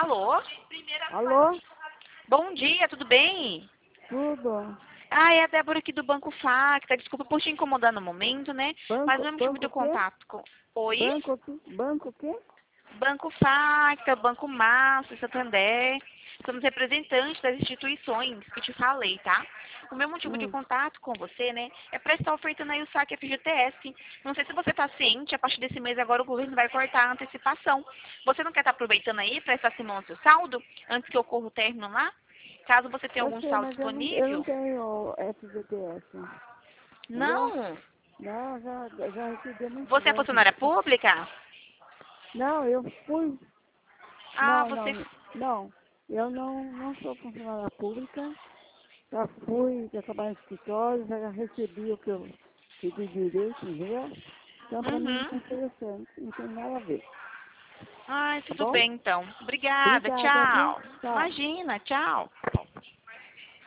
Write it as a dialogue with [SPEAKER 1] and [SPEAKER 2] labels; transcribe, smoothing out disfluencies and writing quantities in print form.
[SPEAKER 1] Alô?
[SPEAKER 2] Alô?
[SPEAKER 1] Bom dia, tudo bem?
[SPEAKER 2] Tudo?
[SPEAKER 1] Ah, é a Débora aqui do Banco Facta. Desculpa por te incomodar no momento, né? Mas
[SPEAKER 2] Banco,
[SPEAKER 1] o meu motivo
[SPEAKER 2] banco
[SPEAKER 1] de
[SPEAKER 2] o quê?
[SPEAKER 1] contato com... Oi?
[SPEAKER 2] Banco o quê?
[SPEAKER 1] Banco Facta, Banco Massa, Santander. Somos representantes das instituições que te falei, tá? O meu motivo de
[SPEAKER 2] Hum.
[SPEAKER 1] contato com você, né, é para estar ofertando aí o saque FGTS. Não sei se você está ciente, a partir desse mês agora o governo vai cortar a antecipação. Você não quer estar aproveitando aí para estar acimando seu saldo antes que ocorra o término lá? Caso você tenha
[SPEAKER 2] Eu
[SPEAKER 1] algum
[SPEAKER 2] sei,
[SPEAKER 1] saldo
[SPEAKER 2] mas eu não
[SPEAKER 1] disponível?
[SPEAKER 2] tenho FGTS. Entendeu?
[SPEAKER 1] Não.
[SPEAKER 2] Não, já recebi há muitos
[SPEAKER 1] Você é
[SPEAKER 2] anos.
[SPEAKER 1] funcionária pública?
[SPEAKER 2] Não, eu fui.
[SPEAKER 1] Ah,
[SPEAKER 2] Não,
[SPEAKER 1] você...
[SPEAKER 2] não, não. Eu não sou funcionária pública. Já fui, já trabalhei no escritório, já recebi o que eu pedi direito, entendeu? Então, para mim, não é
[SPEAKER 1] Uhum.
[SPEAKER 2] interessante. Não tem nada a ver.
[SPEAKER 1] Ai,
[SPEAKER 2] Tá
[SPEAKER 1] tudo
[SPEAKER 2] bom?
[SPEAKER 1] bem então. Obrigada,
[SPEAKER 2] Obrigada, viu?
[SPEAKER 1] tchau.
[SPEAKER 2] Tchau.
[SPEAKER 1] Imagina, tchau.